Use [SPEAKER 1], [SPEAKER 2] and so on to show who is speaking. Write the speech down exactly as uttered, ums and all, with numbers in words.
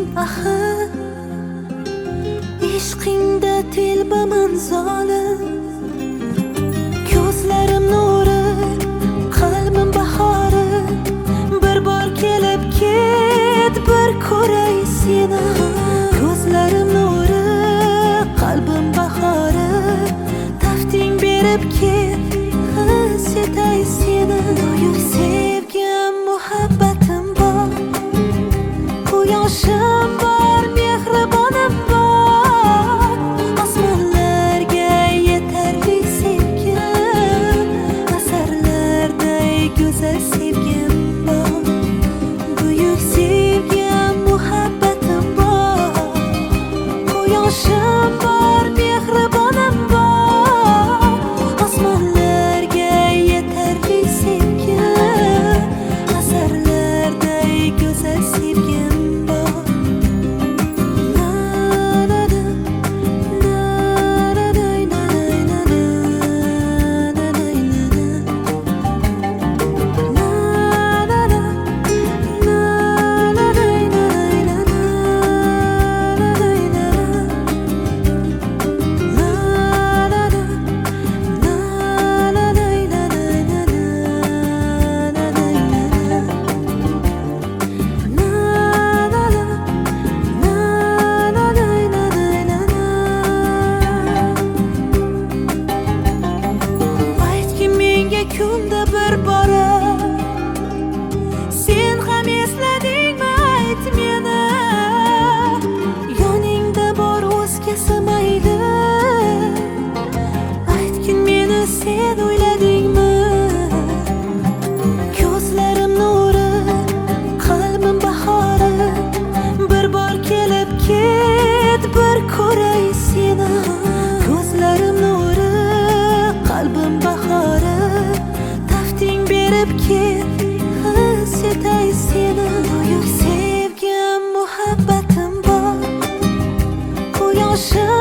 [SPEAKER 1] Axir ishqingda telbaman zolim, ko'zlarim nuri, qalbim bahori. Bir bor kelib ket, bir ko'ray seni. Ko'zlarim nuri, qalbim bahori. Tafting berib ket, his etay seni. Buyuk sevgim, muhabbatim bor, quyoshim bor, mehribonim bor. Osmonlarga yetarli sevgim, asarlarday go'zal sevgim bor. Buyuk sevgim, muhabbatim bor, quyoshim bor, mehribonim bor. Osmonlarga yetarli sevgim, asarlarday go'zal sevgim bor. Na na na, na na na, na na na, na na na, na na na, na na na, aytgin menga kunda bir bora, sen ham esladingmi ayt meni. Yoningda bor o'zgasi mayli, aytgin meni sen o'yladingmi. Ko'zlarim nuri, qalbim bahori. Bir bor kelib ket, bir ko'ray seni. Ko'zlarim nuri, qalbim bahori. Tafting berib ket, his etay seni. Buyuk sevgim, muhabbatim bor, quyoshim